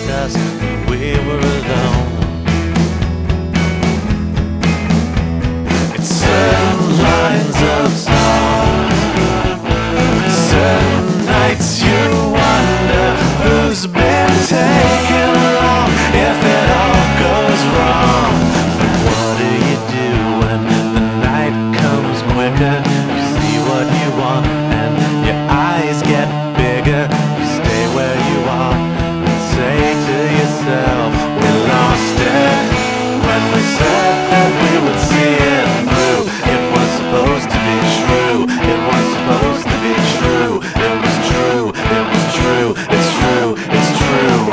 us, we were alone. It's certain lines of song, certain nights you wonder who's been taken long if it all goes wrong. But what do you do when the night comes quicker? You see what you want and your eyes get bigger. You stay where you are and say to yourself, we lost it when we said that we would see it through. It was supposed to be true. It was supposed to be true. It was true. It was true. It's true. It's true.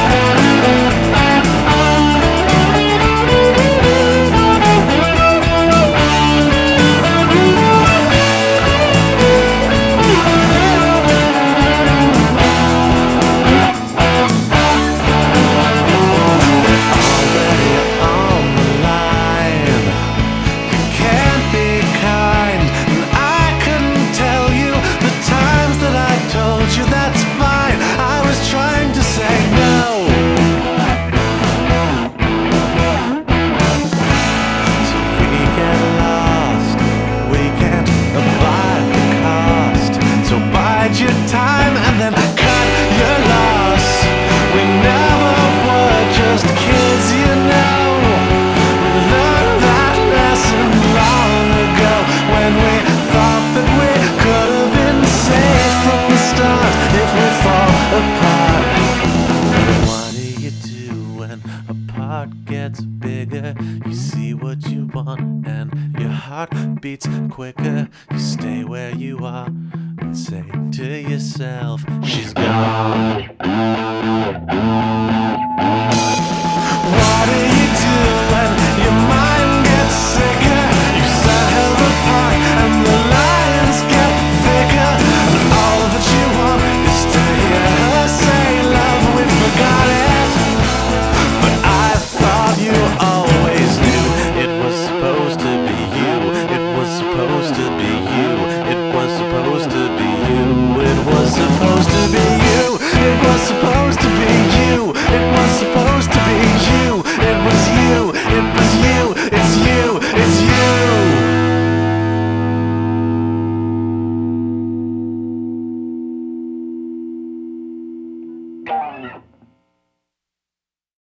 Your time and then cut your loss. We never were just kids, you know. We learned that lesson long ago when we thought that we could have been safe from the start if we fall apart. What do you do when a part gets bigger? You see what you want and your heart beats quicker. You stay where you are and say to yourself, she's gone. What do you do when your mind gets sicker? You set her apart and the lines get thicker. And all that you want is to hear her say, love, we forgot it. But I thought you always knew it was supposed to be you. It was supposed to be you. It was supposed to be you. It was supposed to be